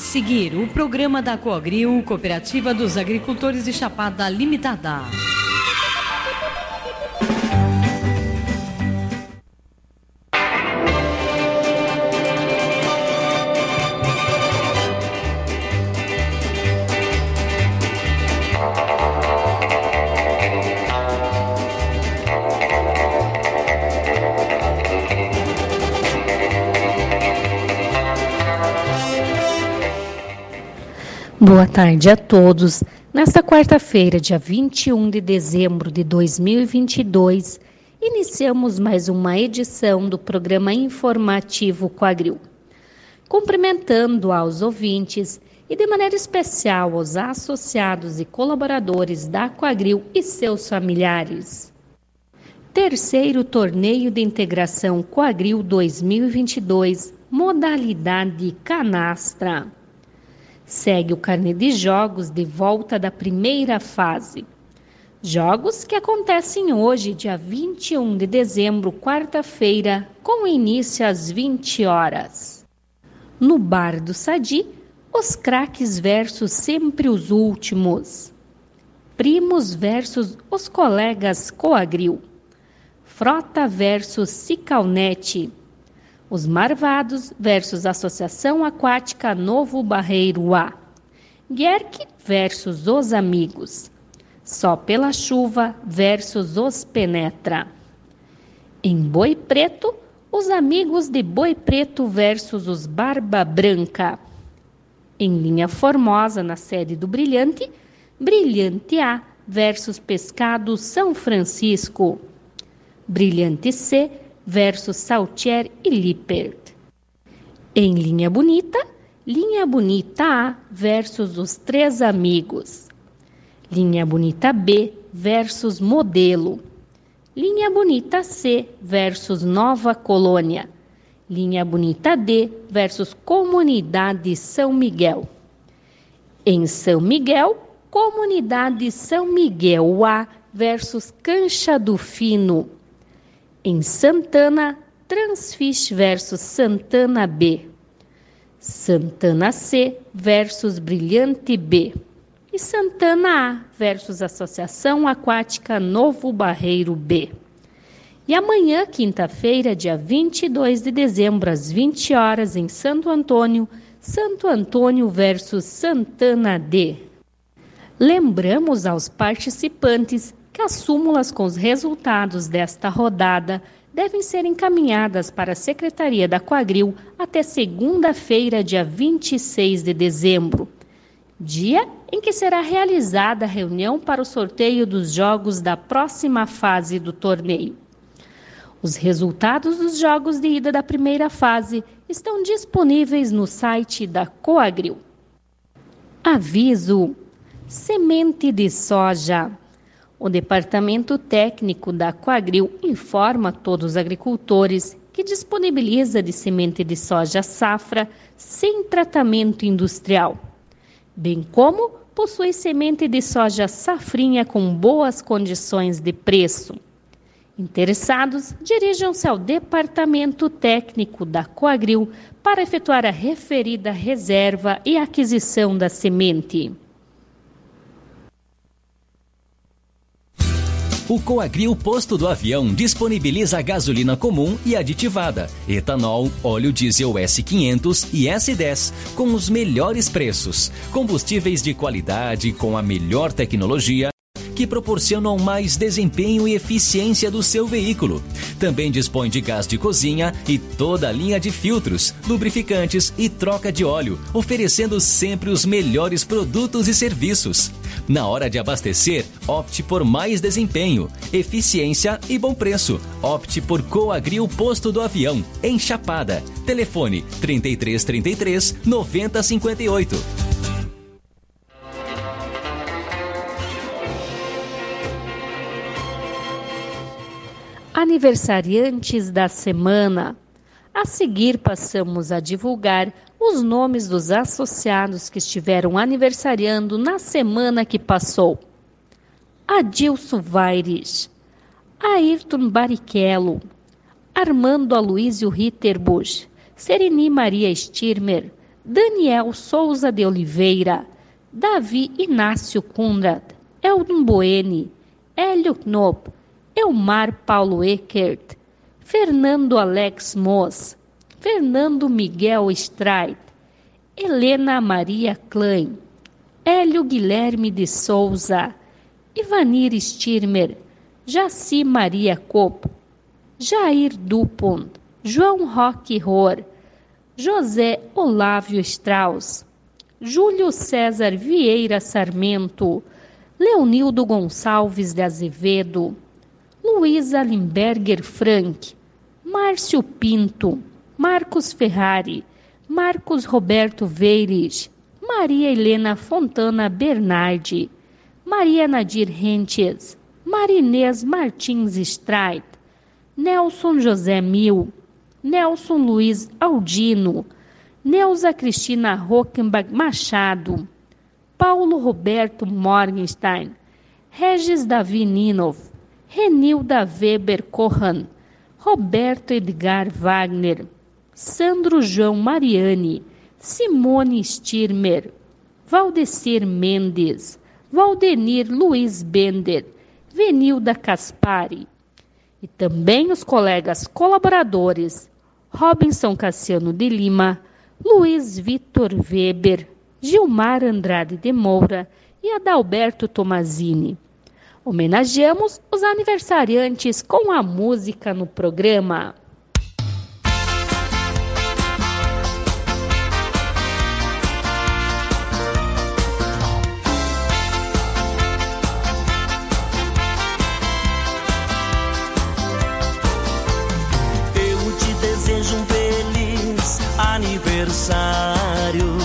seguir o programa da Coagril, Cooperativa dos Agricultores de Chapada Limitada. Boa tarde a todos. Nesta quarta-feira, dia 21 de dezembro de 2022, iniciamos mais uma edição do programa informativo Coagril. Cumprimentando aos ouvintes e de maneira especial aos associados e colaboradores da Coagril e seus familiares. Terceiro Torneio de Integração Coagril 2022, modalidade canastra. Segue o carnê de jogos de volta da primeira fase. Jogos que acontecem hoje, dia 21 de dezembro, quarta-feira, com início às 20 horas. No Bar do Sadi, os craques versus sempre os últimos. Primos versus os colegas Coagril. Frota versus Cicalnet. Os Marvados versus Associação Aquática Novo Barreiro A. Guerque versus Os Amigos. Só pela Chuva versus Os Penetra. Em Boi Preto, os Amigos de Boi Preto versus os Barba Branca. Em Linha Formosa, na sede do Brilhante, Brilhante A versus Pescado São Francisco. Brilhante C versus Saltier e Lippert. Em Linha Bonita A versus os Três Amigos. Linha Bonita B versus Modelo. Linha Bonita C versus Nova Colônia. Linha Bonita D versus Comunidade São Miguel. Em São Miguel, Comunidade São Miguel A versus Cancha do Fino. Em Santana, Transfish versus Santana B. Santana C versus Brilhante B. E Santana A versus Associação Aquática Novo Barreiro B. E amanhã, quinta-feira, dia 22 de dezembro, às 20 horas, em Santo Antônio versus Santana D. Lembramos aos participantes que as súmulas com os resultados desta rodada devem ser encaminhadas para a Secretaria da Coagril até segunda-feira, dia 26 de dezembro, dia em que será realizada a reunião para o sorteio dos jogos da próxima fase do torneio. Os resultados dos jogos de ida da primeira fase estão disponíveis no site da Coagril. Aviso: semente de soja. O Departamento Técnico da Coagril informa a todos os agricultores que disponibiliza de semente de soja safra sem tratamento industrial, bem como possui semente de soja safrinha com boas condições de preço. Interessados, dirijam-se ao Departamento Técnico da Coagril para efetuar a referida reserva e aquisição da semente. O Coagril Posto do Avião disponibiliza gasolina comum e aditivada, etanol, óleo diesel S500 e S10 com os melhores preços, combustíveis de qualidade com a melhor tecnologia que proporcionam mais desempenho e eficiência do seu veículo. Também dispõe de gás de cozinha e toda a linha de filtros, lubrificantes e troca de óleo, oferecendo sempre os melhores produtos e serviços. Na hora de abastecer, opte por mais desempenho, eficiência e bom preço. Opte por Coagril Posto do Avião, em Chapada. Telefone 3333 9058. Aniversariantes da semana. A seguir, passamos a divulgar os nomes dos associados que estiveram aniversariando na semana que passou. Adilson Vaires, Ayrton Barrichello, Armando Aloysio Ritterbusch, Sereni Maria Stirmer, Daniel Souza de Oliveira, Davi Inácio Kunrad, Eldon Boene, Hélio Knopp, Elmar Paulo Eckert, Fernando Alex Moss, Fernando Miguel Streit, Helena Maria Klein, Hélio Guilherme de Souza, Ivanir Stirmer, Jaci Maria Kopp, Jair Dupont, João Roque Ror, José Olávio Strauss, Júlio César Vieira Sarmento, Leonildo Gonçalves de Azevedo, Luísa Limberger Frank, Márcio Pinto, Marcos Ferrari, Marcos Roberto Veires, Maria Helena Fontana Bernardi, Maria Nadir Rentes, Marinês Martins Streit, Nelson José Mil, Nelson Luiz Aldino, Neuza Cristina Rockenbach Machado, Paulo Roberto Morgenstein, Regis Davi Ninov, Renilda Weber Corran, Roberto Edgar Wagner, Sandro João Mariani, Simone Stirmer, Valdecir Mendes, Valdenir Luiz Bender, Venilda Caspari. E também os colegas colaboradores Robinson Cassiano de Lima, Luiz Vitor Weber, Gilmar Andrade de Moura e Adalberto Tomazini. Homenageamos os aniversariantes com a música no programa. Eu te desejo um feliz aniversário.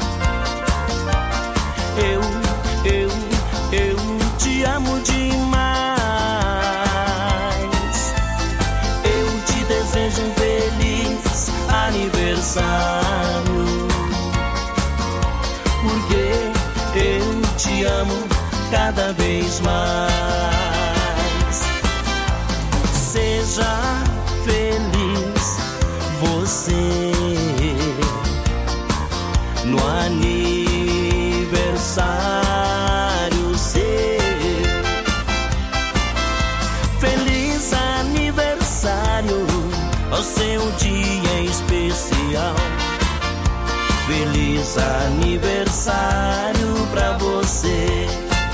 Eu te amo demais. Eu te desejo um feliz aniversário, porque eu te amo cada vez mais. Seja feliz você no aniversário seu. Feliz aniversário, o seu dia especial. Feliz aniversário pra você.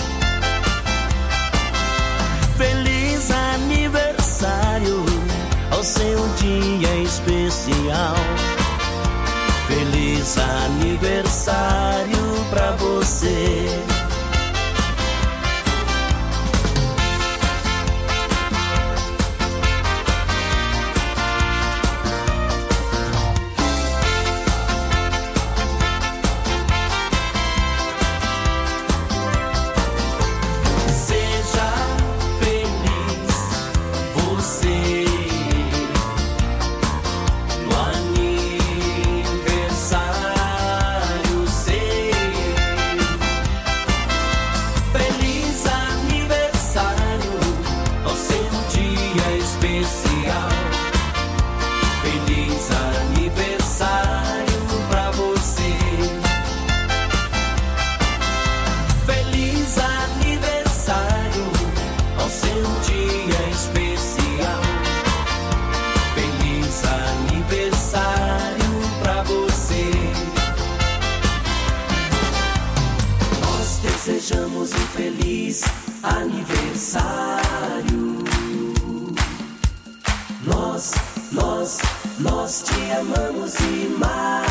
Feliz aniversário, o seu dia especial. Feliz aniversário pra você. Seja feliz você no aniversário seu. Feliz aniversário, o seu dia especial. Feliz aniversário pra você. Feliz aniversário, o seu dia especial. Feliz aniversário pra você. Nós desejamos um feliz aniversário. Nós te amamos demais.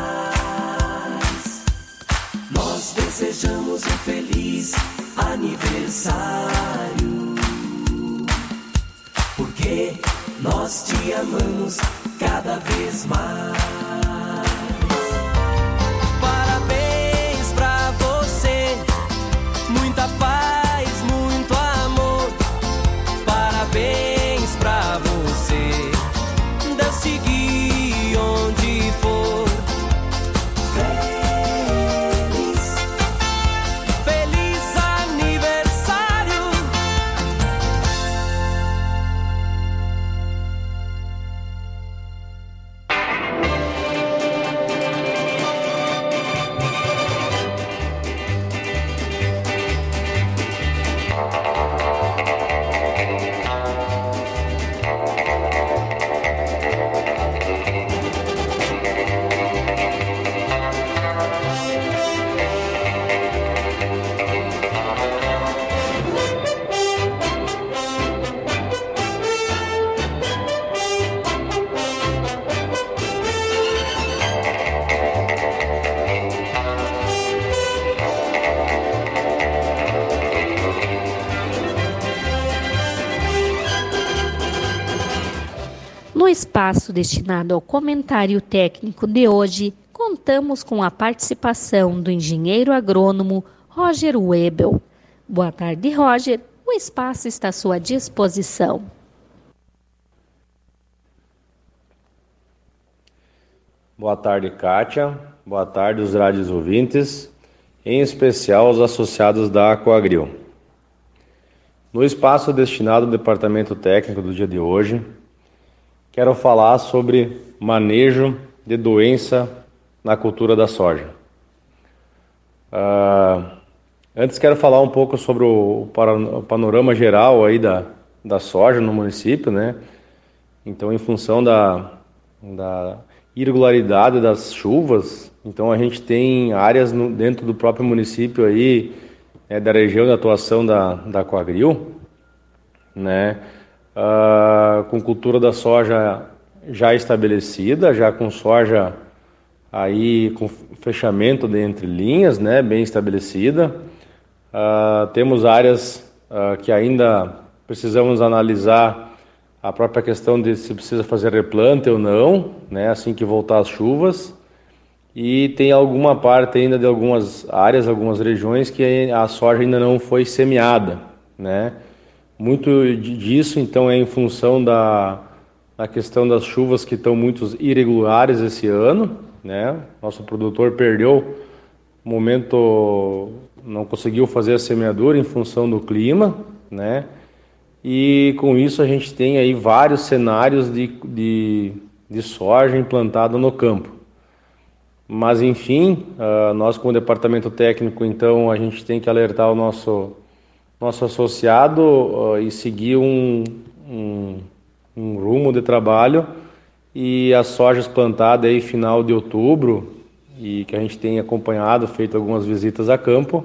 Nós desejamos um feliz aniversário, porque nós te amamos cada vez mais. Parabéns pra você, muita paz, muito amor. Parabéns pra você, Deus te guie onde for. Feliz aniversário. espaço destinado ao comentário técnico de hoje, contamos com a participação do engenheiro agrônomo Roger Webel. Boa tarde, Roger. O espaço está à sua disposição. Boa tarde, Kátia. Boa tarde, os rádios ouvintes, em especial os associados da Coagril. No espaço destinado ao departamento técnico do dia de hoje, quero falar sobre manejo de doença na cultura da soja. Antes quero falar um pouco sobre o panorama geral aí da soja no município, né? Então, em função da irregularidade das chuvas, então a gente tem áreas dentro do próprio município aí, da região de atuação da Coagril, né? Com cultura da soja já estabelecida, já com soja aí com fechamento de entre linhas, né, bem estabelecida. Temos áreas que ainda precisamos analisar a própria questão de se precisa fazer replante ou não, né, assim que voltar as chuvas. E tem alguma parte ainda de algumas áreas, algumas regiões que a soja ainda não foi semeada, né. Muito disso, então, é em função da questão das chuvas que estão muito irregulares esse ano, né. Nosso produtor perdeu momento, não conseguiu fazer a semeadura em função do clima, né. E com isso a gente tem aí vários cenários de soja implantada no campo. Mas enfim, nós como departamento técnico, então, a gente tem que alertar o nosso associado e seguir um rumo de trabalho, e as sojas plantadas aí final de outubro, e que a gente tem acompanhado, feito algumas visitas a campo,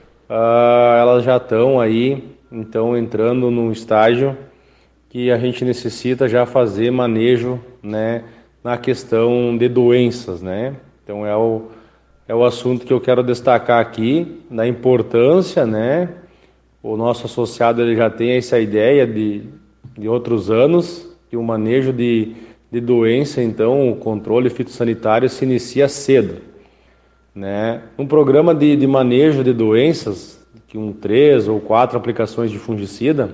elas já estão aí, então, entrando num estágio que a gente necessita já fazer manejo, né, na questão de doenças, né. Então é o assunto que eu quero destacar aqui, da importância, né. O nosso associado ele já tem essa ideia de outros anos, que o manejo de doença, então, o controle fitossanitário se inicia cedo, né. Um programa de manejo de doenças, com 3 ou 4 aplicações de fungicida,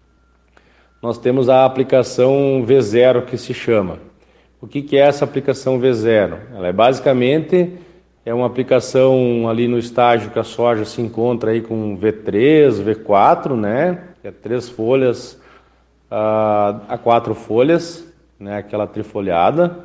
nós temos a aplicação V0, que se chama. O que é essa aplicação V0? Ela é basicamente uma aplicação ali no estágio que a soja se encontra aí com V3, V4, né? Que é 3 folhas a 4 folhas, né? Aquela trifoliada.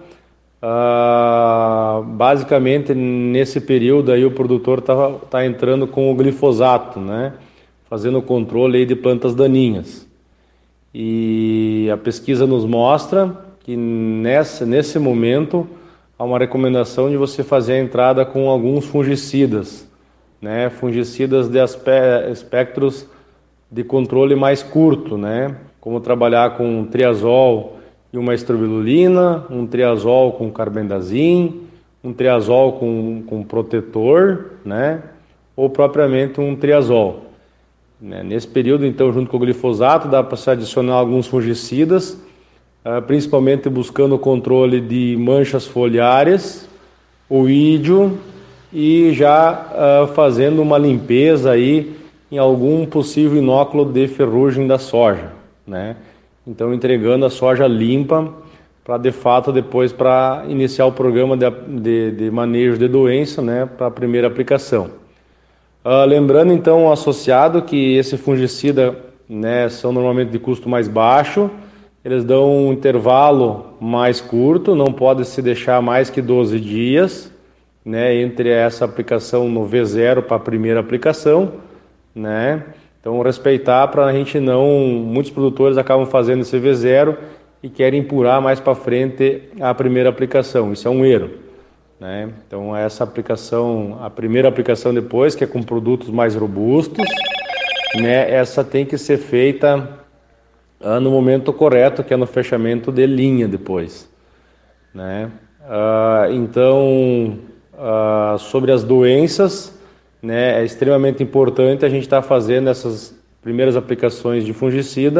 Basicamente nesse período aí o produtor tá entrando com o glifosato, né? Fazendo o controle aí de plantas daninhas. E a pesquisa nos mostra que nesse momento há uma recomendação de você fazer a entrada com alguns fungicidas, né? Fungicidas de espectros de controle mais curto, né? Como trabalhar com um triazol e uma estrobilurina, um triazol com carbendazim, um triazol com protetor, né? Ou propriamente um triazol. Nesse período, então, junto com o glifosato, dá para se adicionar alguns fungicidas, principalmente buscando o controle de manchas foliares, oídio, e já fazendo uma limpeza aí em algum possível inóculo de ferrugem da soja, né? Então, entregando a soja limpa para, de fato, depois para iniciar o programa de manejo de doença, né, para a primeira aplicação. Lembrando, então, o associado que esse fungicida, né, são normalmente de custo mais baixo, eles dão um intervalo mais curto, não pode se deixar mais que 12 dias, né, entre essa aplicação no V0 para a primeira aplicação, né. Então, respeitar para a gente não... Muitos produtores acabam fazendo esse V0 e querem empurrar mais para frente a primeira aplicação. Isso é um erro, né? Então, essa aplicação, a primeira aplicação depois, que é com produtos mais robustos, né? Essa tem que ser feita no momento correto, que é no fechamento de linha depois, né? Então, sobre as doenças, né, é extremamente importante a gente estar fazendo essas primeiras aplicações de fungicida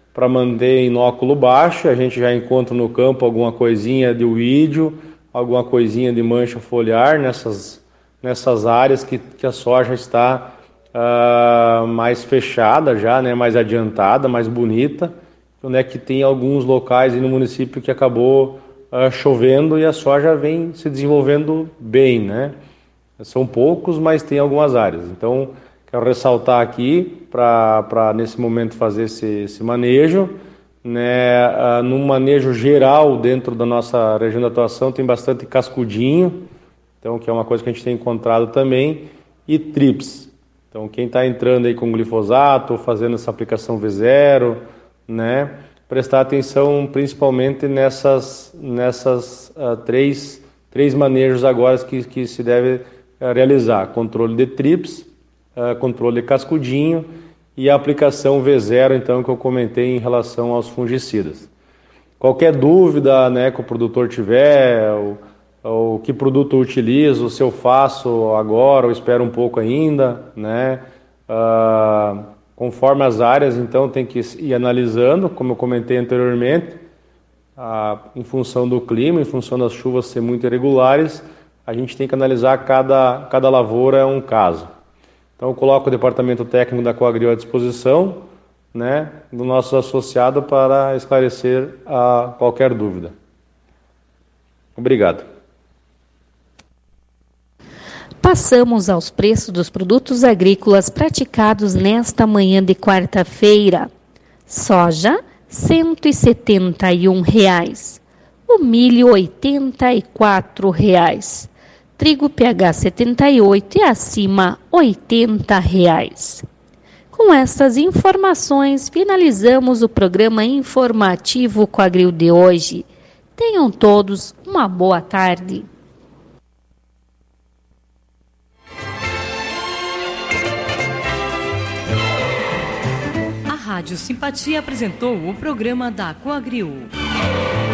para manter inóculo baixo. A gente já encontra no campo alguma coisinha de weedio, alguma coisinha de mancha foliar nessas áreas que a soja está mais fechada já, né, mais adiantada, mais bonita, onde é que tem alguns locais aí no município que acabou chovendo e a soja vem se desenvolvendo bem, né? São poucos, mas tem algumas áreas. Então, quero ressaltar aqui para nesse momento fazer esse manejo, né? No manejo geral dentro da nossa região de atuação tem bastante cascudinho, então que é uma coisa que a gente tem encontrado também, e trips. Então, quem está entrando aí com glifosato, fazendo essa aplicação V0, né, prestar atenção principalmente nessas três manejos agora que se deve realizar: controle de trips, controle de cascudinho e a aplicação V0, então, que eu comentei em relação aos fungicidas. Qualquer dúvida, né, que o produtor tiver, ou que produto eu utilizo, se eu faço agora ou espero um pouco ainda, né? Conforme as áreas, então, tem que ir analisando, como eu comentei anteriormente, em função do clima, em função das chuvas ser muito irregulares, a gente tem que analisar cada lavoura é um caso. Então, eu coloco o departamento técnico da Coagrio à disposição, né, do nosso associado para esclarecer qualquer dúvida. Obrigado. Passamos aos preços dos produtos agrícolas praticados nesta manhã de quarta-feira. Soja, R$ 171. O milho, R$ 84. Trigo PH 78 e acima, R$ 80. Com estas informações, finalizamos o programa informativo Coagrio de hoje. Tenham todos uma boa tarde. A Rádio Simpatia apresentou o programa da Coagrio.